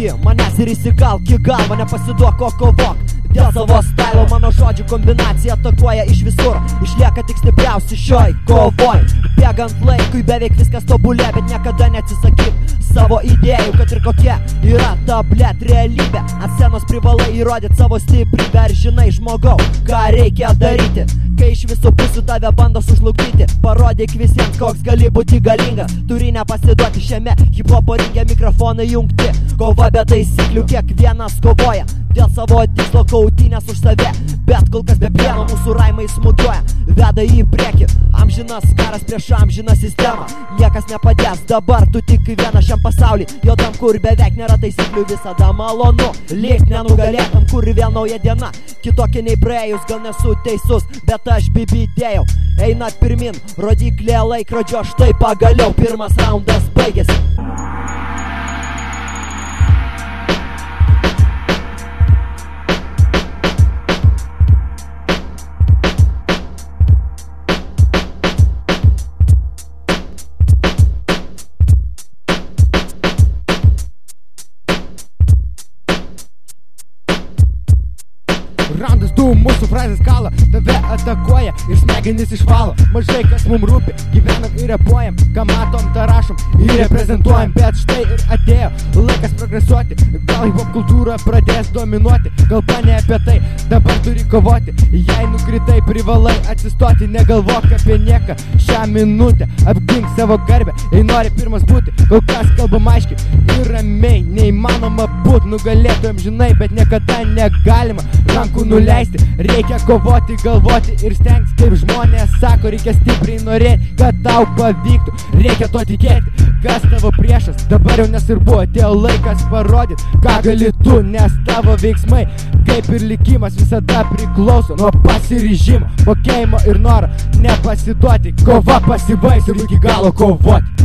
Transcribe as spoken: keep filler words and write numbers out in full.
Nesuki manęs ir įsikalk į galvą, nepasiduok, o kovok dėl savo stailo. Mano žodžių kombinacija atakuoja iš visur, išlieka tik stipriausi šioj kovoj. Bėgant laikui beveik viskas tobulė, bet niekada neatsisakyk savo idėjų, kad ir kokia yra ta blėt realybė. Ant scenos privalai įrodyti savo stiprybę. Ar žinai, žmogau, ką reikia daryti, kai iš visų pusių tave bando sužlugdyti? Parodyk visiems, koks gali būti galingas. Turi nepasiduoti šiame hip-hopo ringe, mikrofonai jungti. Kova be taisyklių, kiekvienas kovoja dėl savo tikslo, kautynės už save. Bet kol kas be plieno mūsų raimai smūgiuoja, veda į priekį. Amžinas karas prieš amžiną sistemą. Niekas nepadės, dabar tu tik vieną šiam pasaulį juodam, kur beveik nėra taisyklių. Visada malonu likt nenugalėtam, kur vėl nauja diena, kitokia nei praėjus. Gal nesu teisus, bet aš bibidėjau. Einat pirmin, rodiklė laikrodžio, štai pagaliau pirmas raundas baigėsi. Raundas du, mūsų frazės kala, tave atakuoja ir smegenis išvalo. Mažai kas mum rūpi, gyvenam ir repuojam, ką matom, tą rašom ir reprezentuojam. Bet štai ir atėjo laikas progresuoti, gal hip-hop kultūra pradės dominuoti. Kalba ne apie tai, dabar turi kovoti. Jei nukritai, privalai atsistoti, negalvok apie nieką šią minutę. Apgink savo garbę, jei nori pirmas būti. Kol kas kalbam aiškiai ir ramiai, neįmanoma būt nugalėtojam, žinai, bet niekada negalima rankų nuleisti. Reikia kovoti, galvoti ir stengtis, kaip žmonės sako. Reikia stipriai norėti, kad tau pavyktų. Reikia to tikėti, kas tavo priešas dabar jau nesvarbu. Atėjo laikas parodyti, ką gali tu, nes tavo veiksmai, kaip ir likimas, visada priklauso nuo pasiryžimo, mokėjimo ir noro nepasiduoti. Kova pasibaigs ir iki galo kovoti.